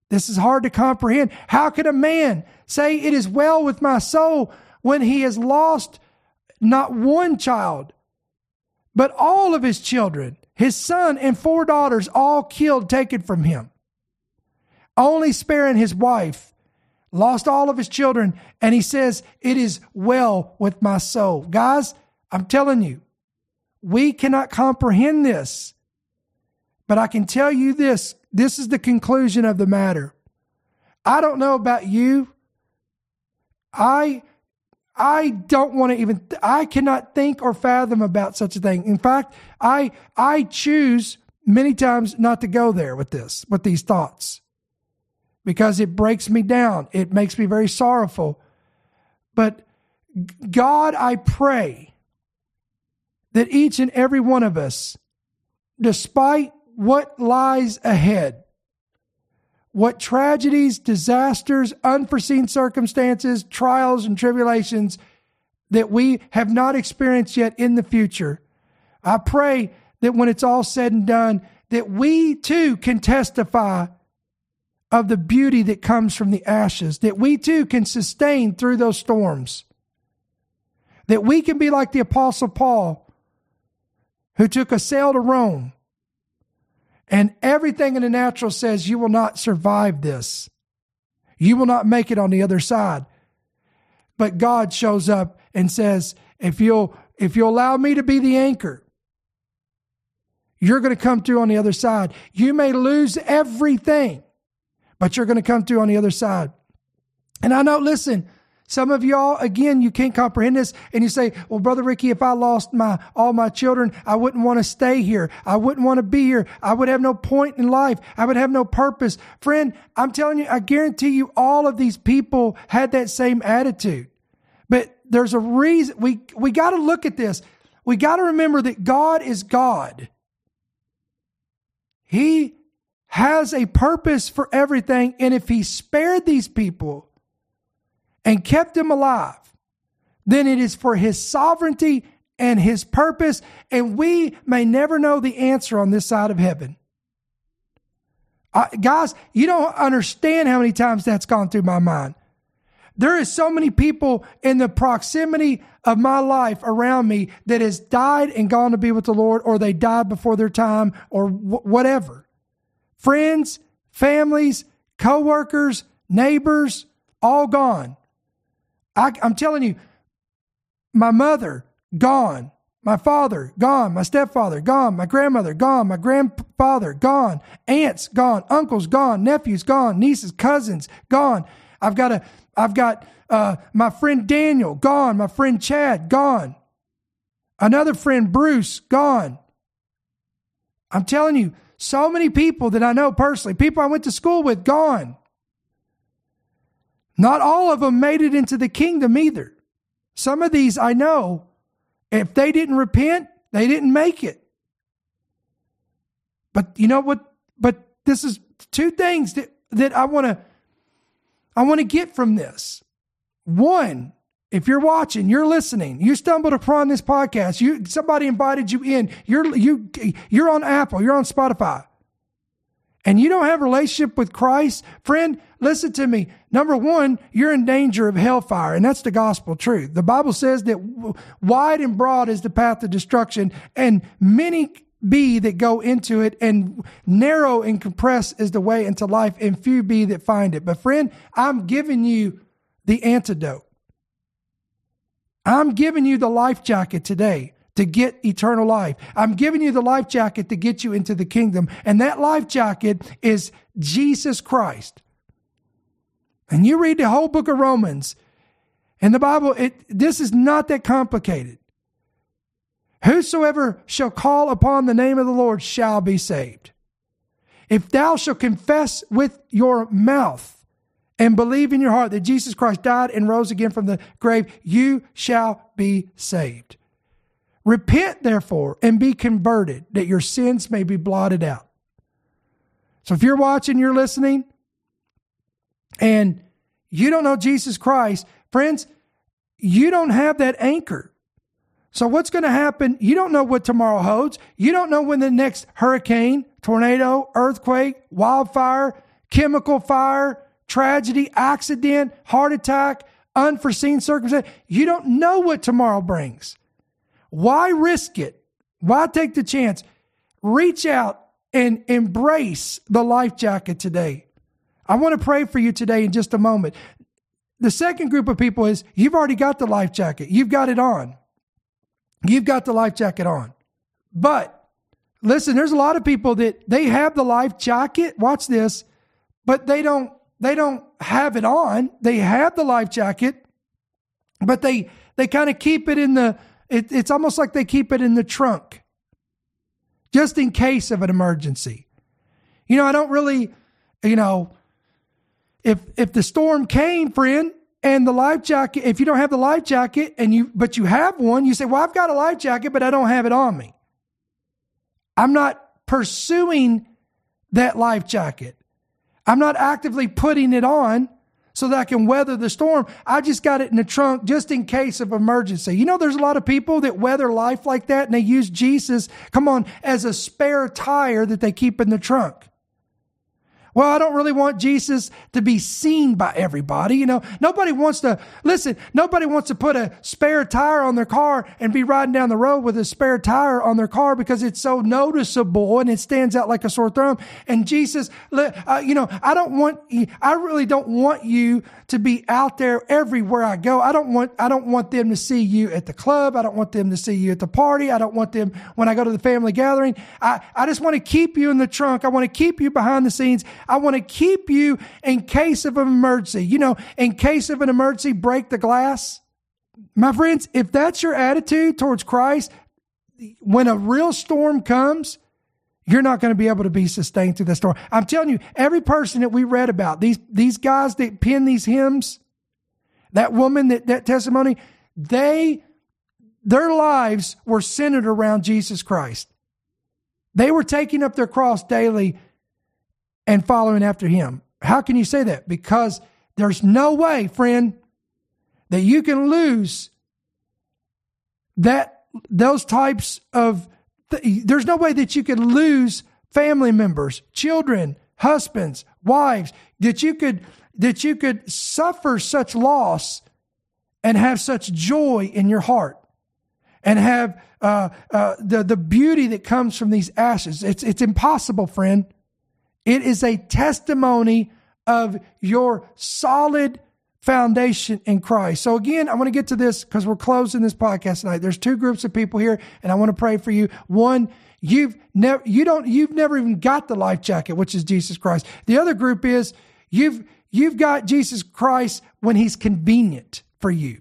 This is hard to comprehend. How can a man say it is well with my soul when he has lost not one child, but all of his children, his son and four daughters, all killed, taken from him, only sparing his wife, lost all of his children, and he says, it is well with my soul. Guys, I'm telling you, we cannot comprehend this, but I can tell you this, this is the conclusion of the matter. I don't know about you. I I don't want to even, I cannot think or fathom about such a thing. In fact, I I choose many times not to go there with this, with these thoughts, because it breaks me down. It makes me very sorrowful. But God, I pray that each and every one of us, despite what lies ahead, what tragedies, disasters, unforeseen circumstances, trials, and tribulations that we have not experienced yet in the future, I pray that when it's all said and done, that we too can testify of the beauty that comes from the ashes, that we too can sustain through those storms, that we can be like the Apostle Paul, who took a sail to Rome, and everything in the natural says you will not survive this. You will not make it on the other side. But God shows up and says, if you'll, if you'll allow me to be the anchor, you're going to come through on the other side. You may lose everything, but you're going to come through on the other side. And I know, listen, some of y'all, again, you can't comprehend this, and you say, well, Brother Ricky, if I lost my all my children, I wouldn't want to stay here. I wouldn't want to be here. I would have no point in life. I would have no purpose. Friend, I'm telling you, I guarantee you all of these people had that same attitude. But there's a reason. We, we got to look at this. We got to remember that God is God. He has a purpose for everything, and if he spared these people and kept them alive, then it is for his sovereignty and his purpose, and we may never know the answer on this side of heaven. Uh, guys, you don't understand how many times that's gone through my mind. There is so many people in the proximity of my life around me that has died and gone to be with the Lord, or they died before their time, or wh- whatever. Friends, families, co-workers, neighbors, all gone. I, I'm telling you, my mother, gone. My father, gone. My stepfather, gone. My grandmother, gone. My grandfather, gone. Aunts, gone. Uncles, gone. Nephews, gone. Nieces, cousins, gone. I've got a, I've got uh, my friend Daniel, gone. My friend Chad, gone. Another friend, Bruce, gone. I'm telling you, so many people that I know personally, people I went to school with, gone. Not all of them made it into the kingdom either. Some of these I know, if they didn't repent, they didn't make it. But you know what? But this is two things that, that I want to I want to get from this. One, if you're watching, you're listening, you stumbled upon this podcast, you somebody invited you in, you're you you're on Apple, you're on Spotify, and you don't have a relationship with Christ, friend, listen to me. Number one, you're in danger of hellfire, and that's the gospel truth. The Bible says that wide and broad is the path of destruction, and many be that go into it, and narrow and compressed is the way into life, and few be that find it. But friend, I'm giving you the antidote. I'm giving you the life jacket today to get eternal life. I'm giving you the life jacket to get you into the kingdom. And that life jacket is Jesus Christ. And you read the whole book of Romans, and the Bible, it, this is not that complicated. Whosoever shall call upon the name of the Lord shall be saved. If thou shalt confess with your mouth and believe in your heart that Jesus Christ died and rose again from the grave, you shall be saved. Repent, therefore, and be converted, that your sins may be blotted out. So if you're watching, you're listening, and you don't know Jesus Christ, friends, you don't have that anchor. So what's going to happen? You don't know what tomorrow holds. You don't know when the next hurricane, tornado, earthquake, wildfire, chemical fire, tragedy, accident, heart attack, unforeseen circumstance. You don't know what tomorrow brings. Why risk it? Why take the chance? Reach out and embrace the life jacket today. I want to pray for you today in just a moment. The second group of people is you've already got the life jacket. You've got it on. You've got the life jacket on. But listen, there's a lot of people that they have the life jacket. Watch this, but they don't, they don't have it on. They have the life jacket, but they, they kind of keep it in the, it, it's almost like they keep it in the trunk just in case of an emergency. You know, I don't really, you know, if, if the storm came, friend, and the life jacket, if you don't have the life jacket and you, but you have one, you say, well, I've got a life jacket, but I don't have it on me. I'm not pursuing that life jacket. I'm not actively putting it on so that I can weather the storm. I just got it in the trunk just in case of emergency. You know, there's a lot of people that weather life like that and they use Jesus, come on, as a spare tire that they keep in the trunk. Well, I don't really want Jesus to be seen by everybody. You know, nobody wants to, listen, nobody wants to put a spare tire on their car and be riding down the road with a spare tire on their car because it's so noticeable and it stands out like a sore thumb. And Jesus, uh, you know, I don't want, I really don't want you to be out there everywhere I go. I don't want, I don't want them to see you at the club. I don't want them to see you at the party. I don't want them when I go to the family gathering. I, I just want to keep you in the trunk. I want to keep you behind the scenes. I want to keep you in case of an emergency. You know, in case of an emergency, break the glass. My friends, if that's your attitude towards Christ, when a real storm comes, you're not going to be able to be sustained through that storm. I'm telling you, every person that we read about, these, these guys that pen these hymns, that woman, that, that testimony, they, their lives were centered around Jesus Christ. They were taking up their cross daily and following after him. How can you say that? Because there's no way, friend, that you can lose that, those types of, th- there's no way that you could lose family members, children, husbands, wives, that you could, that you could suffer such loss and have such joy in your heart and have uh, uh, the, the beauty that comes from these ashes. It's, it's impossible, friend. It is a testimony of your solid foundation in Christ. So again, I want to get to this because we're closing this podcast tonight. There's two groups of people here, and I want to pray for you. One, you've never, you don't, you've never even got the life jacket, which is Jesus Christ. The other group is you've, you've got Jesus Christ when he's convenient for you.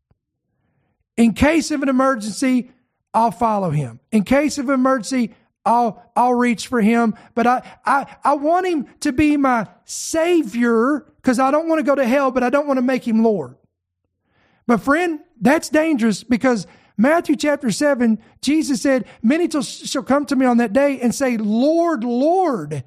In case of an emergency, I'll follow him. In case of emergency, I'll, I'll reach for him, but I, I, I want him to be my savior because I don't want to go to hell, but I don't want to make him Lord. But friend, that's dangerous because Matthew chapter seven, Jesus said, many shall come to me on that day and say, Lord, Lord.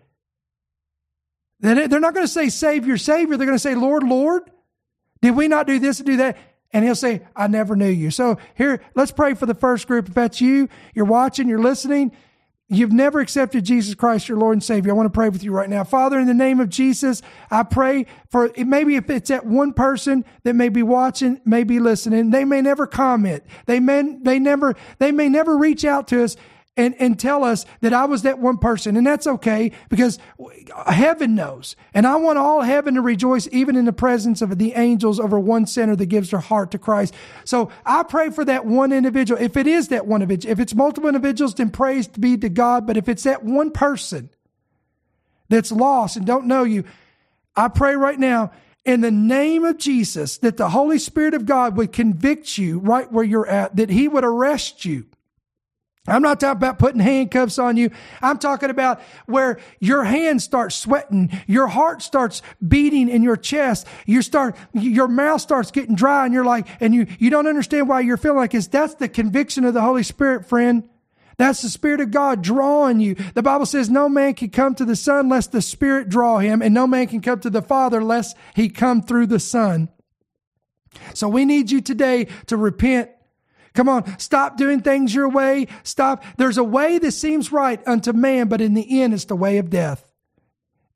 They're not going to say Savior, Savior. They're going to say, Lord, Lord. Did we not do this and do that? And he'll say, I never knew you. So here, let's pray for the first group. If that's you, you're watching, you're listening, you've never accepted Jesus Christ, your Lord and Savior. I want to pray with you right now. Father, in the name of Jesus, I pray for, maybe if it's that one person that may be watching, may be listening, they may never comment. They may, they never, they may never reach out to us and, and tell us that I was that one person. And that's okay because heaven knows. And I want all heaven to rejoice even in the presence of the angels over one sinner that gives their heart to Christ. So I pray for that one individual. If it is that one individual, if it's multiple individuals, then praise be to God. But if it's that one person that's lost and don't know you, I pray right now in the name of Jesus that the Holy Spirit of God would convict you right where you're at, that he would arrest you. I'm not talking about putting handcuffs on you. I'm talking about where your hands start sweating, your heart starts beating in your chest, you start, your mouth starts getting dry, and you're like, and you, you don't understand why you're feeling like this. That's the conviction of the Holy Spirit, friend. That's the Spirit of God drawing you. The Bible says no man can come to the Son lest the Spirit draw him, and no man can come to the Father lest he come through the Son. So we need you today to repent. Come on, stop doing things your way. Stop. There's a way that seems right unto man, but in the end, it's the way of death.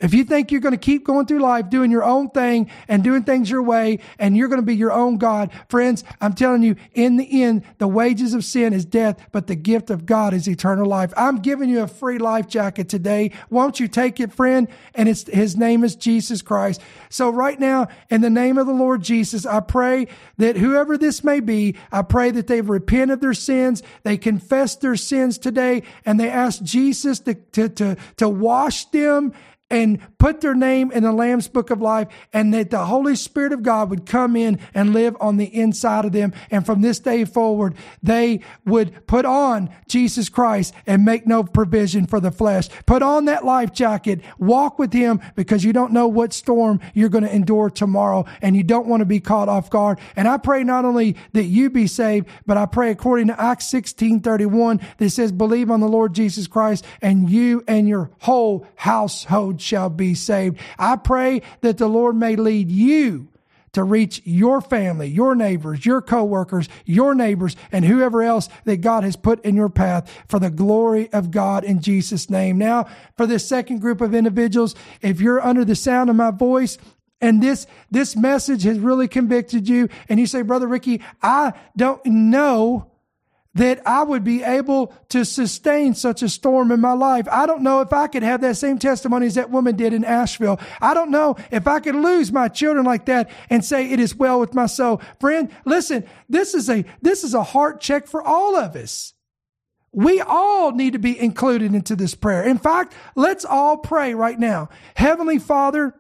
If you think you're going to keep going through life doing your own thing and doing things your way and you're going to be your own God, friends, I'm telling you, in the end, the wages of sin is death, but the gift of God is eternal life. I'm giving you a free life jacket today. Won't you take it, friend? And it's, his name is Jesus Christ. So right now, in the name of the Lord Jesus, I pray that whoever this may be, I pray that they've repented of their sins, they confess their sins today, and they ask Jesus to, to, to, to wash them and put their name in the Lamb's Book of Life, and that the Holy Spirit of God would come in and live on the inside of them. And from this day forward, they would put on Jesus Christ and make no provision for the flesh. Put on that life jacket, walk with him, because you don't know what storm you're going to endure tomorrow, and you don't want to be caught off guard. And I pray not only that you be saved, but I pray according to Acts sixteen thirty-one, that says, believe on the Lord Jesus Christ, and you and your whole household shall be saved. I pray that the Lord may lead you to reach your family, your neighbors, your coworkers, your neighbors, and whoever else that God has put in your path for the glory of God in Jesus' name. Now, for this second group of individuals, if you're under the sound of my voice, and this, this message has really convicted you, and you say, Brother Ricky, I don't know that I would be able to sustain such a storm in my life. I don't know if I could have that same testimony as that woman did in Asheville. I don't know if I could lose my children like that and say it is well with my soul. Friend, listen, this is a, this is a heart check for all of us. We all need to be included into this prayer. In fact, let's all pray right now. Heavenly Father,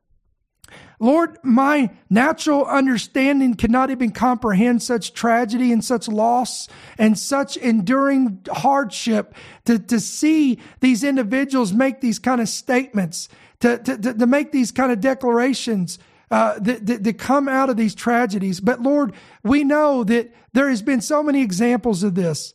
Lord, my natural understanding cannot even comprehend such tragedy and such loss and such enduring hardship to, to see these individuals make these kind of statements, to, to, to make these kind of declarations uh, that, that, that come out of these tragedies. But Lord, we know that there has been so many examples of this.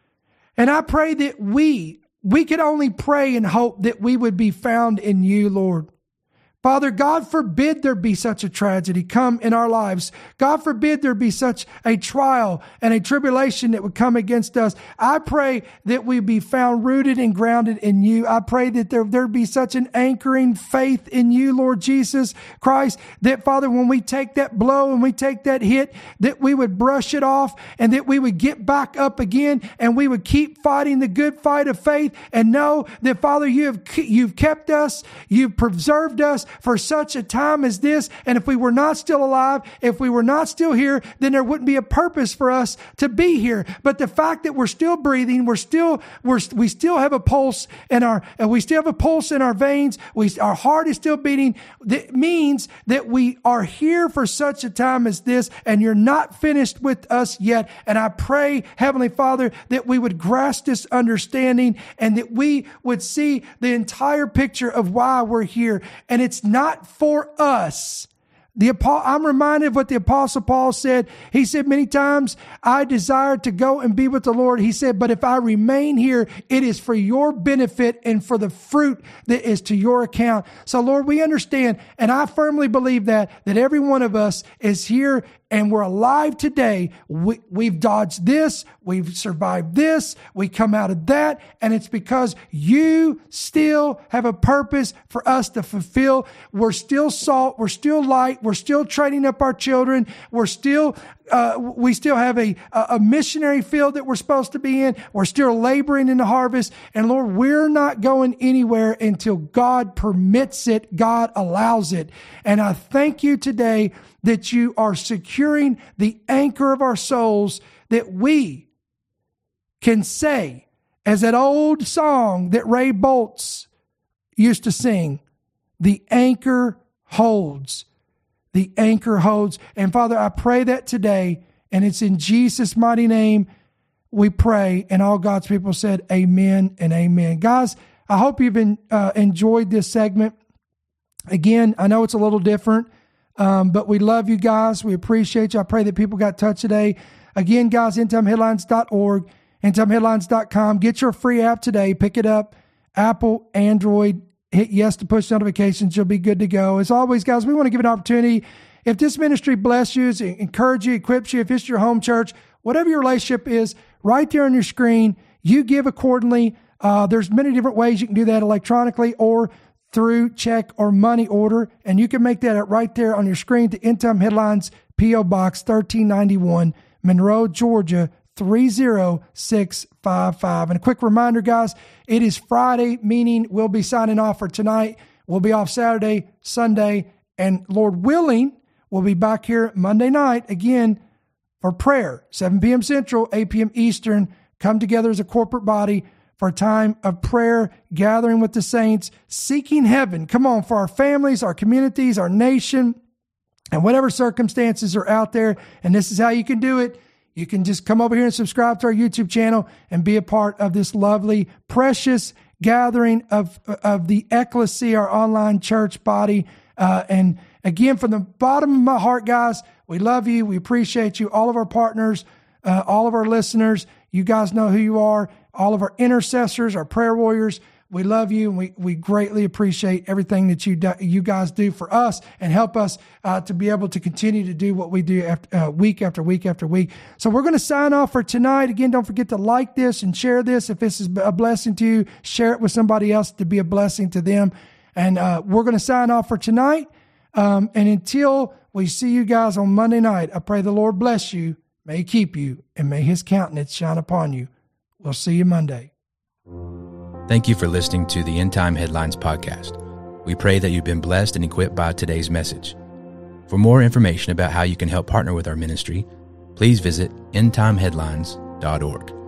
And I pray that we, we could only pray and hope that we would be found in you, Lord. Father, God forbid there be such a tragedy come in our lives. God forbid there be such a trial and a tribulation that would come against us. I pray that we be found rooted and grounded in you. I pray that there, there be such an anchoring faith in you, Lord Jesus Christ, that Father, when we take that blow and we take that hit, that we would brush it off and that we would get back up again and we would keep fighting the good fight of faith and know that Father, you have, you've kept us, you've preserved us for such a time as this. And if we were not still alive, if we were not still here, then there wouldn't be a purpose for us to be here. But the fact that we're still breathing, we're still, we're, we still have a pulse in our, and we still have a pulse in our veins. We, our heart is still beating. That means that we are here for such a time as this, and you're not finished with us yet. And I pray, Heavenly Father, that we would grasp this understanding and that we would see the entire picture of why we're here. And it's not for us. The, I'm reminded of what the Apostle Paul said. He said many times, I desire to go and be with the Lord. He said, but if I remain here, it is for your benefit and for the fruit that is to your account. So Lord, we understand, and I firmly believe that, that every one of us is here and we're alive today. We, we've dodged this. We've survived this. We come out of that. And it's because you still have a purpose for us to fulfill. We're still salt. We're still light. We're still training up our children. We're still, uh, we still have a, a missionary field that we're supposed to be in. We're still laboring in the harvest. And Lord, we're not going anywhere until God permits it. God allows it. And I thank you today that you are securing the anchor of our souls, that we can say, as that old song that Ray Boltz used to sing, the anchor holds. The anchor holds. And Father, I pray that today, and it's in Jesus' mighty name we pray. And all God's people said amen and amen. Guys, I hope you've been, uh, enjoyed this segment. Again, I know it's a little different. Um, but we love you guys. We appreciate you. I pray that people got touched today. Again, guys, end time headlines dot org, end time headlines dot com. Get your free app today. Pick it up. Apple, Android. Hit yes to push notifications. You'll be good to go. As always, guys, we want to give an opportunity. If this ministry bless you, encourage you, equips you, if it's your home church, whatever your relationship is, right there on your screen, you give accordingly. Uh, there's many different ways you can do that electronically or through check or money order. And you can make that right there on your screen to End Time Headlines, P O Box thirteen ninety-one, Monroe, Georgia, three zero six five five. And a quick reminder, guys, it is Friday, meaning we'll be signing off for tonight. We'll be off Saturday, Sunday, and Lord willing, we'll be back here Monday night again for prayer, seven p.m. Central, eight p.m. Eastern. Come together as a corporate body for a time of prayer, gathering with the saints, seeking heaven. Come on, for our families, our communities, our nation, and whatever circumstances are out there. And this is how you can do it. You can just come over here and subscribe to our YouTube channel and be a part of this lovely, precious gathering of, of the ecclesia, our online church body. Uh, and again, from the bottom of my heart, guys, we love you. We appreciate you. All of our partners, uh, all of our listeners, you guys know who you are. All of our intercessors, our prayer warriors, we love you, and we, we greatly appreciate everything that you do, you guys do for us and help us uh, to be able to continue to do what we do after, uh, week after week after week. So we're going to sign off for tonight. Again, don't forget to like this and share this. If this is a blessing to you, share it with somebody else to be a blessing to them. And uh, we're going to sign off for tonight. Um, and until we see you guys on Monday night, I pray the Lord bless you, may He keep you, and may His countenance shine upon you. We'll see you Monday. Thank you for listening to the End Time Headlines podcast. We pray that you've been blessed and equipped by today's message. For more information about how you can help partner with our ministry, please visit end time headlines dot org.